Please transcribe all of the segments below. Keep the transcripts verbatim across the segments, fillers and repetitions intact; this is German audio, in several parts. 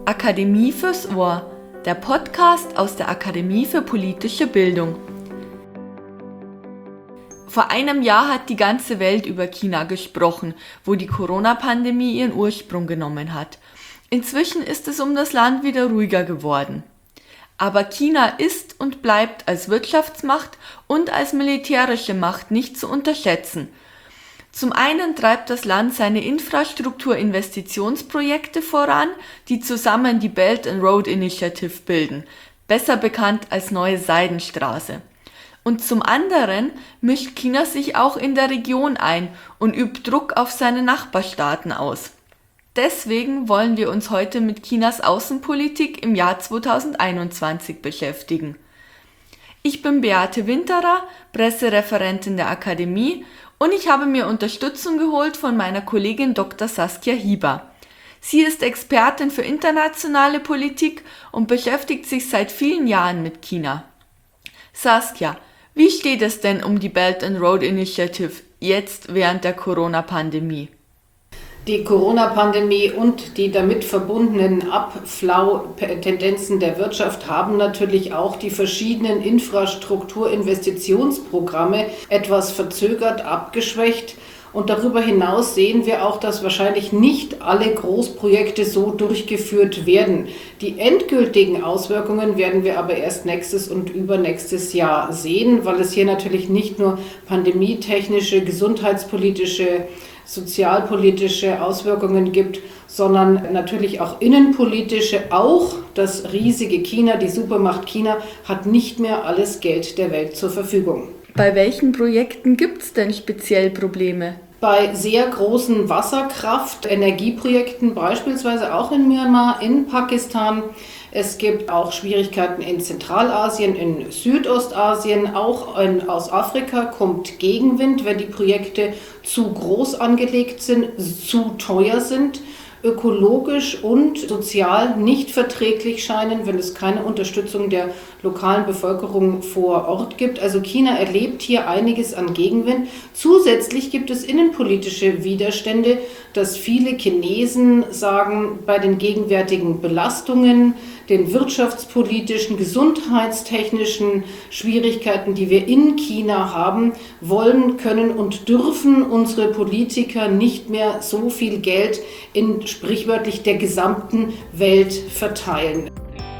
Akademie fürs Ohr, der Podcast aus der Akademie für politische Bildung. Vor einem Jahr hat die ganze Welt über China gesprochen, wo die Corona-Pandemie ihren Ursprung genommen hat. Inzwischen ist es um das Land wieder ruhiger geworden. Aber China ist und bleibt als Wirtschaftsmacht und als militärische Macht nicht zu unterschätzen. Zum einen treibt das Land seine Infrastrukturinvestitionsprojekte voran, die zusammen die Belt and Road Initiative bilden, besser bekannt als Neue Seidenstraße. Und zum anderen mischt China sich auch in der Region ein und übt Druck auf seine Nachbarstaaten aus. Deswegen wollen wir uns heute mit Chinas Außenpolitik im Jahr zweitausendeinundzwanzig beschäftigen. Ich bin Beate Winterer, Pressereferentin der Akademie, und ich habe mir Unterstützung geholt von meiner Kollegin Doktor Saskia Hieber. Sie ist Expertin für internationale Politik und beschäftigt sich seit vielen Jahren mit China. Saskia, wie steht es denn um die Belt and Road Initiative jetzt während der Corona-Pandemie? Die Corona-Pandemie und die damit verbundenen Abflau-Tendenzen der Wirtschaft haben natürlich auch die verschiedenen Infrastrukturinvestitionsprogramme etwas verzögert, abgeschwächt. Und darüber hinaus sehen wir auch, dass wahrscheinlich nicht alle Großprojekte so durchgeführt werden. Die endgültigen Auswirkungen werden wir aber erst nächstes und übernächstes Jahr sehen, weil es hier natürlich nicht nur pandemietechnische, gesundheitspolitische, sozialpolitische Auswirkungen gibt, sondern natürlich auch innenpolitische. Auch das riesige China, die Supermacht China, hat nicht mehr alles Geld der Welt zur Verfügung. Bei welchen Projekten gibt es denn speziell Probleme? Bei sehr großen Wasserkraft-Energieprojekten, beispielsweise auch in Myanmar, in Pakistan. Es gibt auch Schwierigkeiten in Zentralasien, in Südostasien, auch in, aus Afrika kommt Gegenwind, wenn die Projekte zu groß angelegt sind, zu teuer sind, ökologisch und sozial nicht verträglich scheinen, wenn es keine Unterstützung der lokalen Bevölkerung vor Ort gibt. Also China erlebt hier einiges an Gegenwind. Zusätzlich gibt es innenpolitische Widerstände, dass viele Chinesen sagen, bei den gegenwärtigen Belastungen, den wirtschaftspolitischen, gesundheitstechnischen Schwierigkeiten, die wir in China haben, wollen, können und dürfen unsere Politiker nicht mehr so viel Geld in sprichwörtlich der gesamten Welt verteilen.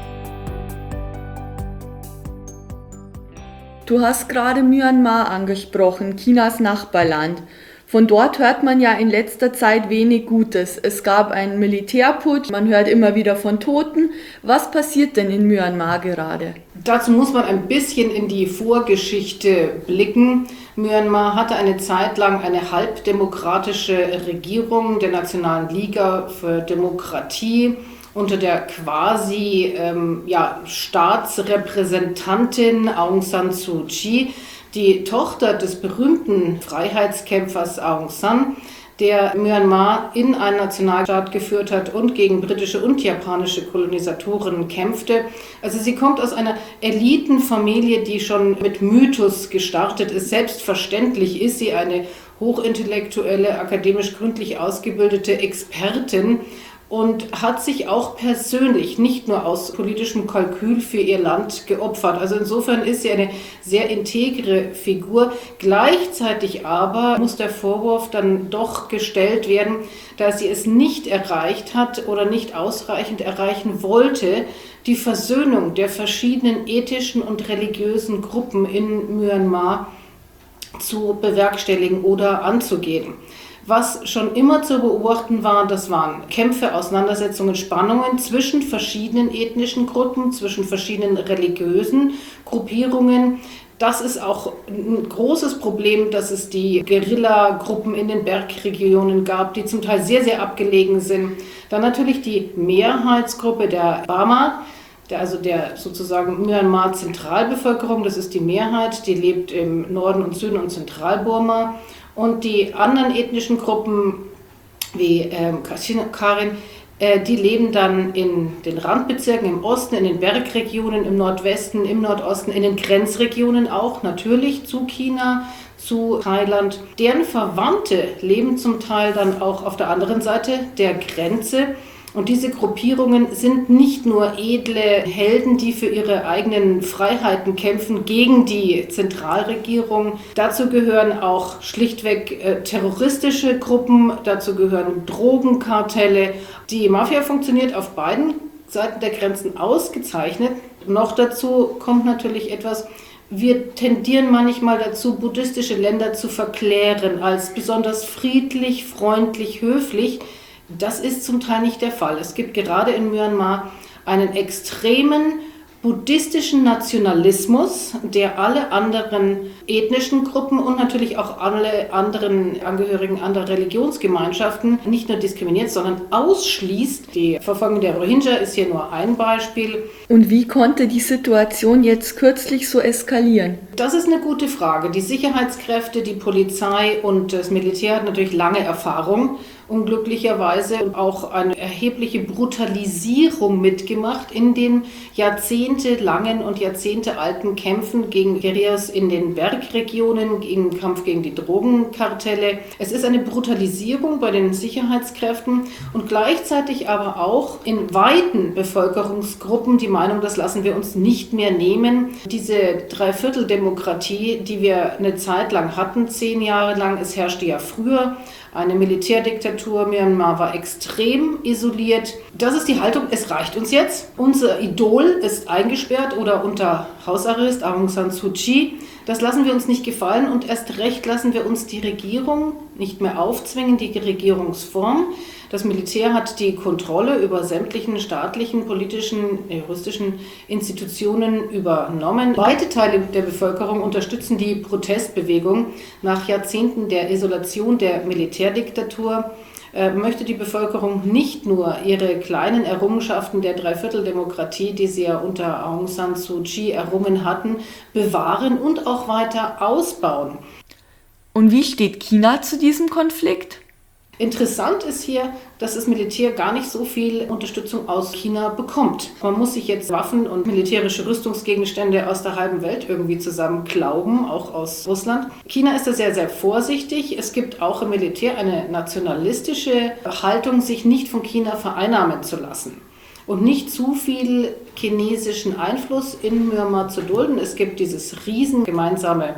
Du hast gerade Myanmar angesprochen, Chinas Nachbarland. Von dort hört man ja in letzter Zeit wenig Gutes. Es gab einen Militärputsch, man hört immer wieder von Toten. Was passiert denn in Myanmar gerade? Dazu muss man ein bisschen in die Vorgeschichte blicken. Myanmar hatte eine Zeit lang eine halbdemokratische Regierung der Nationalen Liga für Demokratie unter der quasi ähm, ja, Staatsrepräsentantin Aung San Suu Kyi, die Tochter des berühmten Freiheitskämpfers Aung San, der Myanmar in einen Nationalstaat geführt hat und gegen britische und japanische Kolonisatoren kämpfte. Also sie kommt aus einer Elitenfamilie, die schon mit Mythos gestartet ist. Selbstverständlich ist sie eine hochintellektuelle, akademisch gründlich ausgebildete Expertin und hat sich auch persönlich, nicht nur aus politischem Kalkül, für ihr Land geopfert. Also insofern ist sie eine sehr integre Figur. Gleichzeitig aber muss der Vorwurf dann doch gestellt werden, dass sie es nicht erreicht hat oder nicht ausreichend erreichen wollte, die Versöhnung der verschiedenen ethischen und religiösen Gruppen in Myanmar zu bewerkstelligen oder anzugehen. Was schon immer zu beobachten war, das waren Kämpfe, Auseinandersetzungen, Spannungen zwischen verschiedenen ethnischen Gruppen, zwischen verschiedenen religiösen Gruppierungen. Das ist auch ein großes Problem, dass es die Guerilla-Gruppen in den Bergregionen gab, die zum Teil sehr, sehr abgelegen sind. Dann natürlich die Mehrheitsgruppe der Bama, der, also der sozusagen Myanmar-Zentralbevölkerung, das ist die Mehrheit, die lebt im Norden und Süden und Zentralburma. Und die anderen ethnischen Gruppen wie ähm, Kachin-Karin, äh, die leben dann in den Randbezirken im Osten, in den Bergregionen, im Nordwesten, im Nordosten, in den Grenzregionen auch natürlich zu China, zu Thailand. Deren Verwandte leben zum Teil dann auch auf der anderen Seite der Grenze. Und diese Gruppierungen sind nicht nur edle Helden, die für ihre eigenen Freiheiten kämpfen gegen die Zentralregierung. Dazu gehören auch schlichtweg äh, terroristische Gruppen, dazu gehören Drogenkartelle. Die Mafia funktioniert auf beiden Seiten der Grenzen ausgezeichnet. Noch dazu kommt natürlich etwas: Wir tendieren manchmal dazu, buddhistische Länder zu verklären als besonders friedlich, freundlich, höflich. Das ist zum Teil nicht der Fall. Es gibt gerade in Myanmar einen extremen buddhistischen Nationalismus, der alle anderen ethnischen Gruppen und natürlich auch alle anderen Angehörigen anderer Religionsgemeinschaften nicht nur diskriminiert, sondern ausschließt. Die Verfolgung der Rohingya ist hier nur ein Beispiel. Und wie konnte die Situation jetzt kürzlich so eskalieren? Das ist eine gute Frage. Die Sicherheitskräfte, die Polizei und das Militär hat natürlich lange Erfahrung, unglücklicherweise, und auch eine erhebliche Brutalisierung mitgemacht in den jahrzehntelangen und jahrzehntealten Kämpfen gegen Guerillas in den Bergregionen, im Kampf gegen die Drogenkartelle. Es ist eine Brutalisierung bei den Sicherheitskräften und gleichzeitig aber auch in weiten Bevölkerungsgruppen die Meinung, das lassen wir uns nicht mehr nehmen. Diese Dreivierteldemokratie, die wir eine Zeit lang hatten, zehn Jahre lang, es herrschte ja früher eine Militärdiktatur. Myanmar war extrem isoliert. Das ist die Haltung, es reicht uns jetzt. Unser Idol ist eingesperrt oder unter Hausarrest, Aung San Suu Kyi. Das lassen wir uns nicht gefallen und erst recht lassen wir uns die Regierung nicht mehr aufzwingen, die Regierungsform. Das Militär hat die Kontrolle über sämtlichen staatlichen, politischen, juristischen Institutionen übernommen. Weite Teile der Bevölkerung unterstützen die Protestbewegung. Nach Jahrzehnten der Isolation der Militärdiktatur äh, möchte die Bevölkerung nicht nur ihre kleinen Errungenschaften der Dreivierteldemokratie, die sie ja unter Aung San Suu Kyi errungen hatten, bewahren und auch weiter ausbauen. Und wie steht China zu diesem Konflikt? Interessant ist hier, dass das Militär gar nicht so viel Unterstützung aus China bekommt. Man muss sich jetzt Waffen und militärische Rüstungsgegenstände aus der halben Welt irgendwie zusammenklauben, auch aus Russland. China ist da sehr, sehr vorsichtig. Es gibt auch im Militär eine nationalistische Haltung, sich nicht von China vereinnahmen zu lassen und nicht zu viel chinesischen Einfluss in Myanmar zu dulden. Es gibt dieses riesen gemeinsame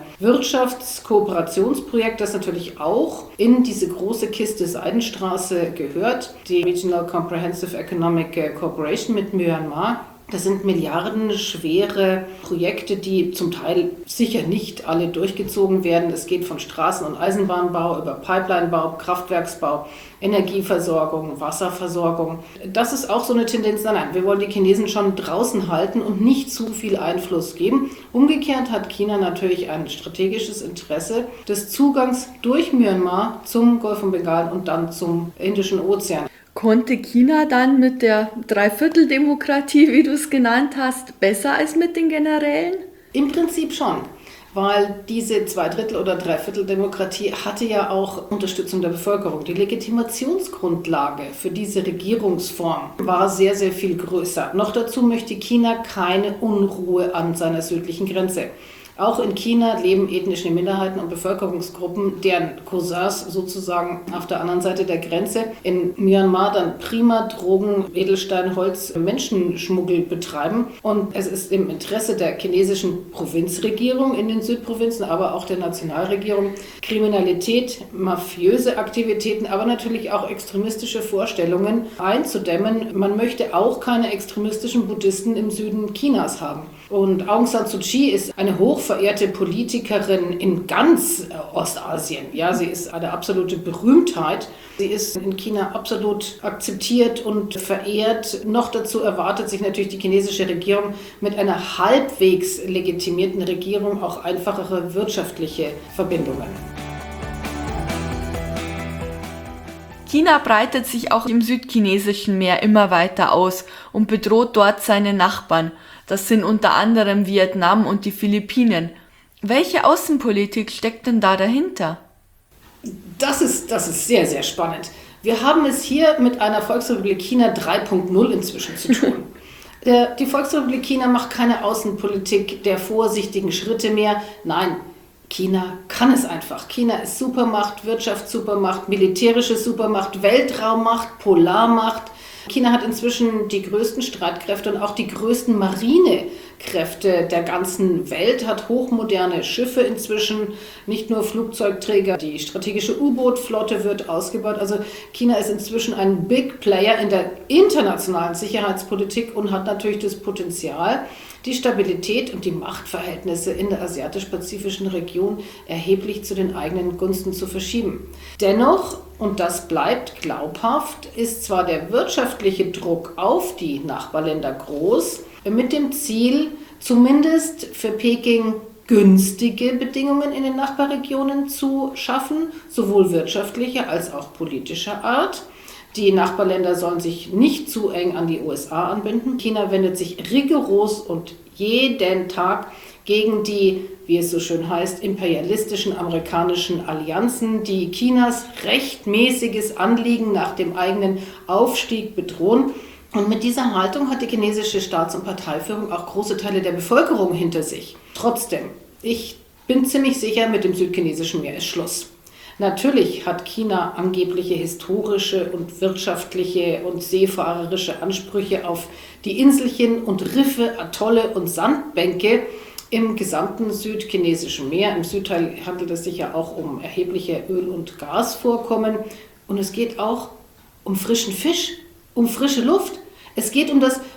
Wirtschaftskooperationsprojekt, das natürlich auch in diese große Kiste Seidenstraße gehört, die Regional Comprehensive Economic Cooperation mit Myanmar. Das sind milliardenschwere Projekte, die zum Teil sicher nicht alle durchgezogen werden. Es geht von Straßen- und Eisenbahnbau über Pipelinebau, Kraftwerksbau, Energieversorgung, Wasserversorgung. Das ist auch so eine Tendenz. Nein, nein, wir wollen die Chinesen schon draußen halten und nicht zu viel Einfluss geben. Umgekehrt hat China natürlich ein strategisches Interesse des Zugangs durch Myanmar zum Golf von Bengalen und dann zum Indischen Ozean. Konnte China dann mit der Dreivierteldemokratie, wie du es genannt hast, besser als mit den Generälen? Im Prinzip schon, weil diese Zweidrittel- oder Dreivierteldemokratie hatte ja auch Unterstützung der Bevölkerung. Die Legitimationsgrundlage für diese Regierungsform war sehr, sehr viel größer. Noch dazu möchte China keine Unruhe an seiner südlichen Grenze. Auch in China leben ethnische Minderheiten und Bevölkerungsgruppen, deren Cousins sozusagen auf der anderen Seite der Grenze in Myanmar dann prima Drogen, Edelstein, Holz, Menschenschmuggel betreiben. Und es ist im Interesse der chinesischen Provinzregierung in den Südprovinzen, aber auch der Nationalregierung, Kriminalität, mafiöse Aktivitäten, aber natürlich auch extremistische Vorstellungen einzudämmen. Man möchte auch keine extremistischen Buddhisten im Süden Chinas haben. Und Aung San Suu Kyi ist eine hochverehrte Politikerin in ganz Ostasien. Ja, sie ist eine absolute Berühmtheit. Sie ist in China absolut akzeptiert und verehrt. Noch dazu erwartet sich natürlich die chinesische Regierung mit einer halbwegs legitimierten Regierung auch einfachere wirtschaftliche Verbindungen. China breitet sich auch im südchinesischen Meer immer weiter aus und bedroht dort seine Nachbarn. Das sind unter anderem Vietnam und die Philippinen. Welche Außenpolitik steckt denn da dahinter? Das ist, das ist sehr, sehr spannend. Wir haben es hier mit einer Volksrepublik China drei Punkt null inzwischen zu tun. Die Volksrepublik China macht keine Außenpolitik der vorsichtigen Schritte mehr. Nein, China kann es einfach. China ist Supermacht, Wirtschaftssupermacht, militärische Supermacht, Weltraummacht, Polarmacht. China hat inzwischen die größten Streitkräfte und auch die größten Marinekräfte der ganzen Welt, hat hochmoderne Schiffe inzwischen, nicht nur Flugzeugträger, die strategische U-Boot-Flotte wird ausgebaut. Also China ist inzwischen ein Big Player in der internationalen Sicherheitspolitik und hat natürlich das Potenzial, die Stabilität und die Machtverhältnisse in der asiatisch-pazifischen Region erheblich zu den eigenen Gunsten zu verschieben. Dennoch, und das bleibt glaubhaft, ist zwar der wirtschaftliche Druck auf die Nachbarländer groß, mit dem Ziel, zumindest für Peking günstige Bedingungen in den Nachbarregionen zu schaffen, sowohl wirtschaftlicher als auch politischer Art. Die Nachbarländer sollen sich nicht zu eng an die U S A anbinden. China wendet sich rigoros und jeden Tag gegen die, wie es so schön heißt, imperialistischen amerikanischen Allianzen, die Chinas rechtmäßiges Anliegen nach dem eigenen Aufstieg bedrohen. Und mit dieser Haltung hat die chinesische Staats- und Parteiführung auch große Teile der Bevölkerung hinter sich. Trotzdem, ich bin ziemlich sicher, mit dem südchinesischen Meer ist Schluss. Natürlich hat China angebliche historische und wirtschaftliche und seefahrerische Ansprüche auf die Inselchen und Riffe, Atolle und Sandbänke im gesamten südchinesischen Meer. Im Südteil handelt es sich ja auch um erhebliche Öl- und Gasvorkommen. Und es geht auch um frischen Fisch, um frische Luft. Es geht um das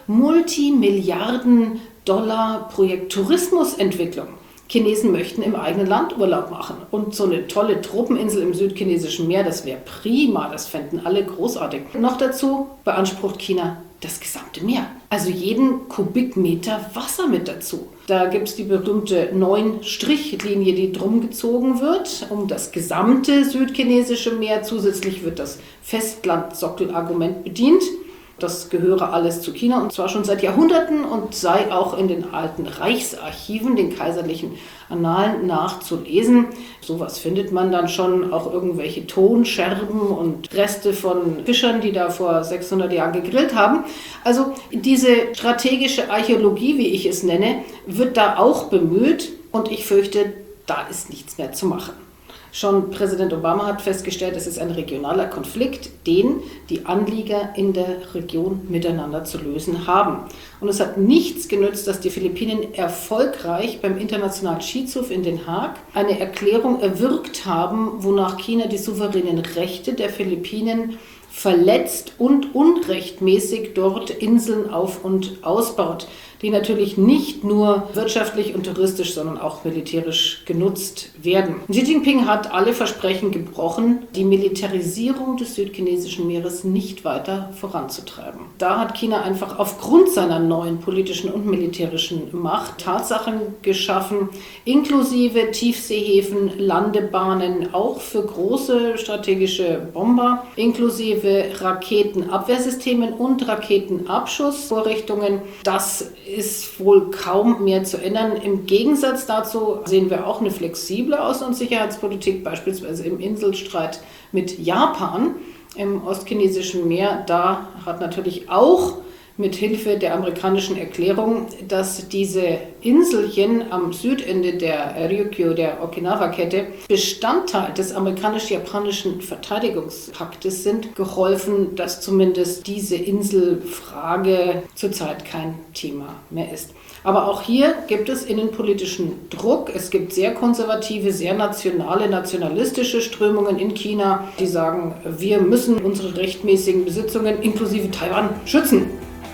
Multimilliarden-Dollar-Projekt Tourismusentwicklung. Chinesen möchten im eigenen Land Urlaub machen. Und so eine tolle Truppeninsel im südchinesischen Meer, das wäre prima, das fänden alle großartig. Noch dazu beansprucht China das gesamte Meer. Also jeden Kubikmeter Wasser mit dazu. Da gibt es die berühmte Neun-Strich-Linie, die drum gezogen wird, um das gesamte südchinesische Meer. Zusätzlich wird das Festlandsockel-Argument bedient. Das gehöre alles zu China und zwar schon seit Jahrhunderten und sei auch in den alten Reichsarchiven, den kaiserlichen Annalen nachzulesen. Sowas findet man dann schon, auch irgendwelche Tonscherben und Reste von Fischern, die da vor sechshundert Jahren gegrillt haben. Also diese strategische Archäologie, wie ich es nenne, wird da auch bemüht und ich fürchte, da ist nichts mehr zu machen. Schon Präsident Obama hat festgestellt, es ist ein regionaler Konflikt, den die Anlieger in der Region miteinander zu lösen haben. Und es hat nichts genützt, dass die Philippinen erfolgreich beim Internationalen Schiedshof in Den Haag eine Erklärung erwirkt haben, wonach China die souveränen Rechte der Philippinen verletzt und unrechtmäßig dort Inseln auf- und ausbaut, die natürlich nicht nur wirtschaftlich und touristisch, sondern auch militärisch genutzt werden. Xi Jinping hat alle Versprechen gebrochen, die Militarisierung des südchinesischen Meeres nicht weiter voranzutreiben. Da hat China einfach aufgrund seiner neuen politischen und militärischen Macht Tatsachen geschaffen, inklusive Tiefseehäfen, Landebahnen, auch für große strategische Bomber, inklusive Raketenabwehrsystemen und Raketenabschussvorrichtungen. Das ist wohl kaum mehr zu ändern. Im Gegensatz dazu sehen wir auch eine flexible Außen- und Sicherheitspolitik, beispielsweise im Inselstreit mit Japan im ostchinesischen Meer. Da hat natürlich auch mit Hilfe der amerikanischen Erklärung, dass diese Inselchen am Südende der Ryukyu, der Okinawa-Kette, Bestandteil des amerikanisch-japanischen Verteidigungspaktes sind, geholfen, dass zumindest diese Inselfrage zurzeit kein Thema mehr ist. Aber auch hier gibt es innenpolitischen Druck. Es gibt sehr konservative, sehr nationale, nationalistische Strömungen in China, die sagen, wir müssen unsere rechtmäßigen Besitzungen inklusive Taiwan schützen.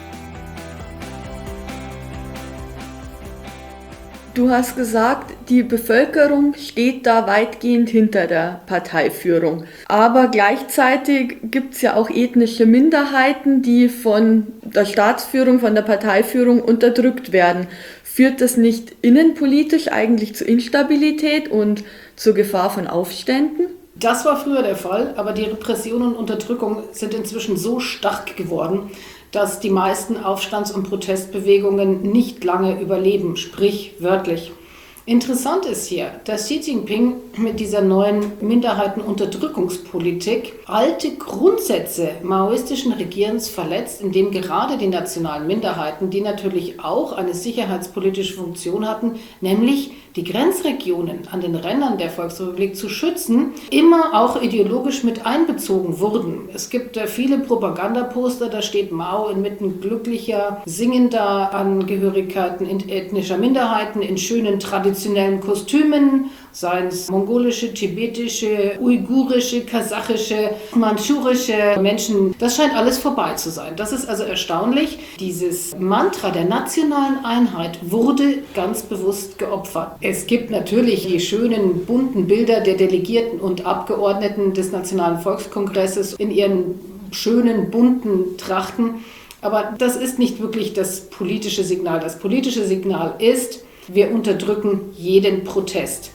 Du hast gesagt, die Bevölkerung steht da weitgehend hinter der Parteiführung. Aber gleichzeitig gibt es ja auch ethnische Minderheiten, die von der Staatsführung, von der Parteiführung unterdrückt werden. Führt das nicht innenpolitisch eigentlich zu Instabilität und zur Gefahr von Aufständen? Das war früher der Fall, aber die Repression und Unterdrückung sind inzwischen so stark geworden, dass die meisten Aufstands- und Protestbewegungen nicht lange überleben, sprich wörtlich. Interessant ist hier, dass Xi Jinping mit dieser neuen Minderheitenunterdrückungspolitik alte Grundsätze maoistischen Regierens verletzt, indem gerade die nationalen Minderheiten, die natürlich auch eine sicherheitspolitische Funktion hatten, nämlich die Grenzregionen an den Rändern der Volksrepublik zu schützen, immer auch ideologisch mit einbezogen wurden. Es gibt äh, viele Propagandaposter, da steht Mao inmitten glücklicher, singender Angehörigkeiten ethnischer Minderheiten in schönen traditionellen Kostümen, seien es mongolische, tibetische, uigurische, kasachische, mandschurische Menschen. Das scheint alles vorbei zu sein. Das ist also erstaunlich. Dieses Mantra der nationalen Einheit wurde ganz bewusst geopfert. Es gibt natürlich die schönen, bunten Bilder der Delegierten und Abgeordneten des Nationalen Volkskongresses in ihren schönen, bunten Trachten. Aber das ist nicht wirklich das politische Signal. Das politische Signal ist, wir unterdrücken jeden Protest.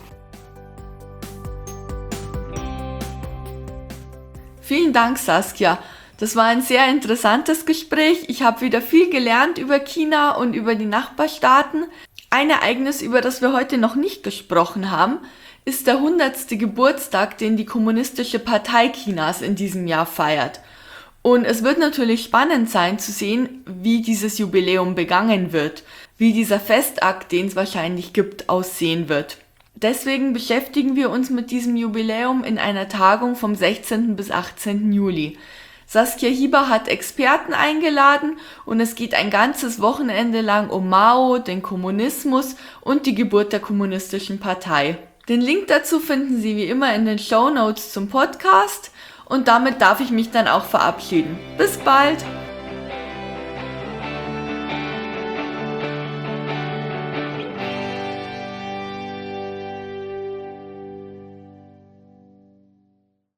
Vielen Dank, Saskia. Das war ein sehr interessantes Gespräch. Ich habe wieder viel gelernt über China und über die Nachbarstaaten. Ein Ereignis, über das wir heute noch nicht gesprochen haben, ist der hundertste Geburtstag, den die Kommunistische Partei Chinas in diesem Jahr feiert. Und es wird natürlich spannend sein zu sehen, wie dieses Jubiläum begangen wird, wie dieser Festakt, den es wahrscheinlich gibt, aussehen wird. Deswegen beschäftigen wir uns mit diesem Jubiläum in einer Tagung vom sechzehnten bis achtzehnten Juli. Saskia Hieber hat Experten eingeladen und es geht ein ganzes Wochenende lang um Mao, den Kommunismus und die Geburt der Kommunistischen Partei. Den Link dazu finden Sie wie immer in den Shownotes zum Podcast und damit darf ich mich dann auch verabschieden. Bis bald!